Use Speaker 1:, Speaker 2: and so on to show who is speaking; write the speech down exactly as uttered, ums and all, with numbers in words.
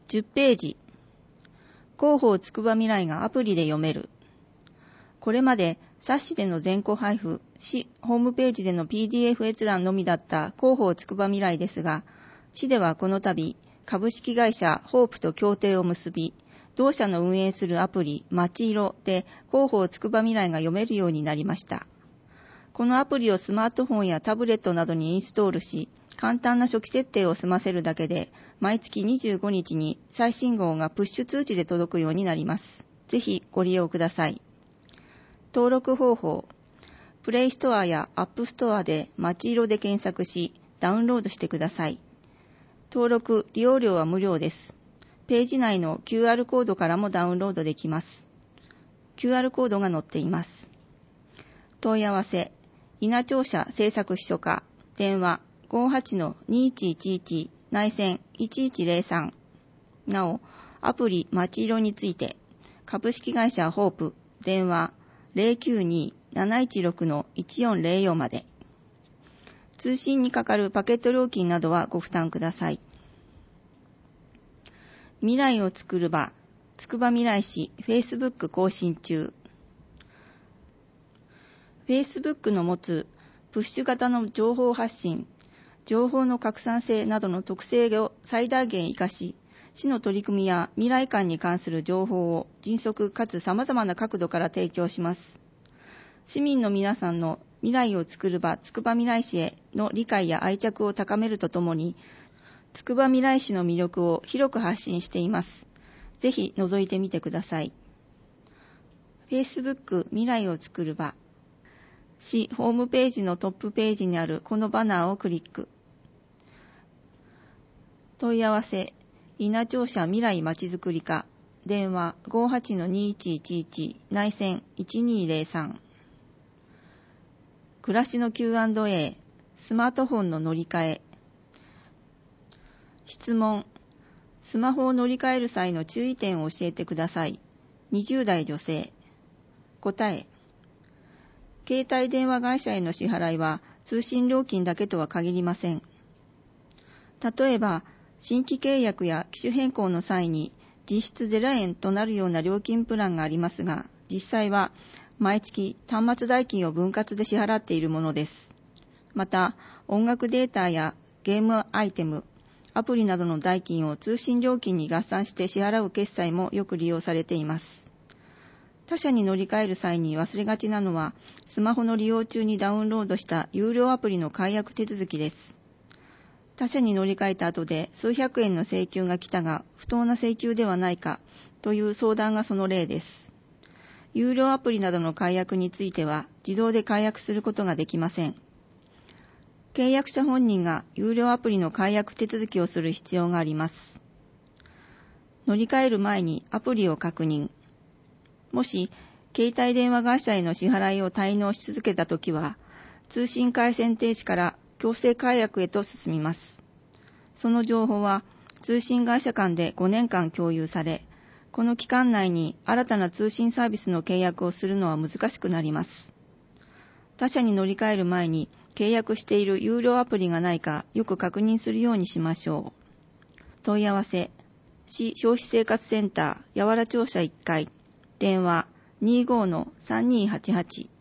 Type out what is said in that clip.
Speaker 1: じゅっページ。広報つくばみらいがアプリで読める。これまで冊子での全校配布、市ホームページでの ピーディーエフ 閲覧のみだった広報つくばみらいですが、市ではこの度、株式会社ホープと協定を結び、同社の運営するアプリ、まちいろで広報つくばみらいが読めるようになりました。このアプリをスマートフォンやタブレットなどにインストールし、簡単な初期設定を済ませるだけで、毎月にじゅうごにちに最新号がプッシュ通知で届くようになります。ぜひご利用ください。登録方法。プレイストアやアップストアでまちいろで検索し、ダウンロードしてください。登録・利用料は無料です。ページ内の キューアール コードからもダウンロードできます。キューアール コードが載っています。問い合わせ。稲庁舎制作秘書課。電話 ごはちのにいちいちいち 内線いちいちゼロさん。なお、アプリまちいろについて、株式会社ホープ。電話 ゼロきゅうに なないちろく いちよんゼロよん まで。通信にかかるパケット料金などはご負担ください。未来をつくる場、つくばみらい市 Facebook 更新中。Facebook の持つプッシュ型の情報発信、情報の拡散性などの特性を最大限活かし、市の取り組みや未来館に関する情報を迅速かつ様々な角度から提供します。市民の皆さんの未来をつくる場つくばみらい市への理解や愛着を高めるとともに、つくばみらい市の魅力を広く発信しています。ぜひ覗いてみてください。Facebook 未来をつくる場。市ホームページのトップページにあるこのバナーをクリック。問い合わせ。稲庁舎未来まちづくり課。電話 ごはちのにいちいちいち 内線いちにゼロさん。暮らしの キューアンドエー。スマートフォンの乗り換え。質問。スマホを乗り換える際の注意点を教えてください。にじゅう代女性。答え。携帯電話会社への支払いは通信料金だけとは限りません。例えば、新規契約や機種変更の際に実質ゼロえんとなるような料金プランがありますが、実際は毎月端末代金を分割で支払っているものです。また、音楽データやゲームアイテム、アプリなどの代金を通信料金に合算して支払う決済もよく利用されています。他社に乗り換える際に忘れがちなのは、スマホの利用中にダウンロードした有料アプリの解約手続きです。他社に乗り換えた後で数百円の請求が来たが不当な請求ではないかという相談がその例です。有料アプリなどの解約については自動で解約することができません。契約者本人が有料アプリの解約手続きをする必要があります。乗り換える前にアプリを確認。もし携帯電話会社への支払いを滞納し続けたときは、通信回線停止から強制解約へと進みます。その情報は通信会社間でごねんかん共有され、この期間内に新たな通信サービスの契約をするのは難しくなります。他社に乗り換える前に契約している有料アプリがないかよく確認するようにしましょう。問い合わせ。市消費生活センター八原庁舎いっかい。電話 にじゅうごのさんにーはちはち。